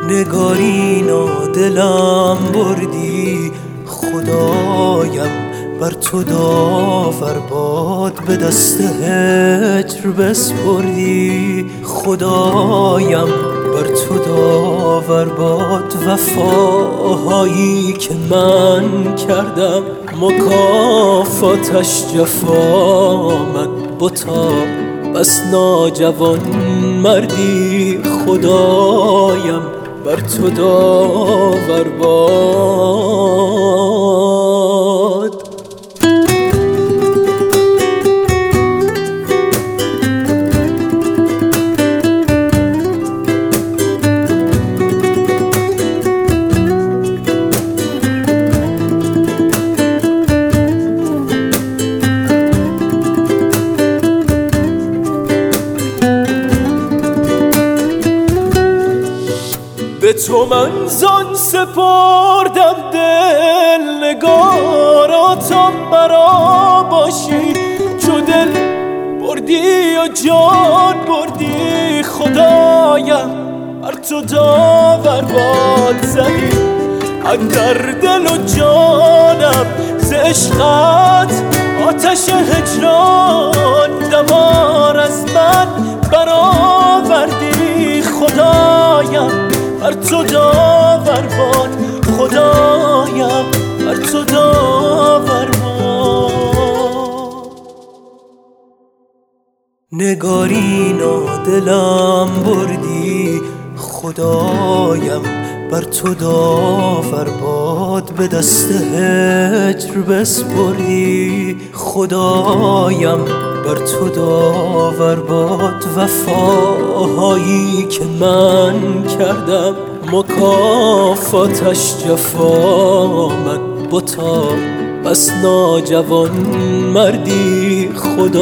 نگارینا دلم بردی، خدایم بر تو داور باد، به دست هجر بسپردی. خدایم بر تو داور باد، وفاهایی که من کردم مکافاتش جفامد بتا. بس ناجوان مردی، خدایم بر تو داور باد. به تو من زان سپردم دل، نگاراتم برا باشی. چو دل بردی و جان بردی، خدایم بر تو داور باد. زدی اندر دل و جانم ز عشقت آتش هجران، دمار از من برآوردی. خدایم بر تو داور باد، خدایم بر تو داور باد. نگارینا دلم بردی، خدایم بر تو داور باد، به دست هجر بسپردی. خدایم بر تو داور باد، وفاهایی که من کردم مکافاتش جفامد بتا. بس ناجوان مردی،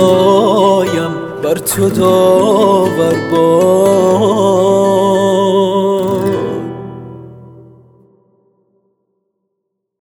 خدایم بر تو داور باد.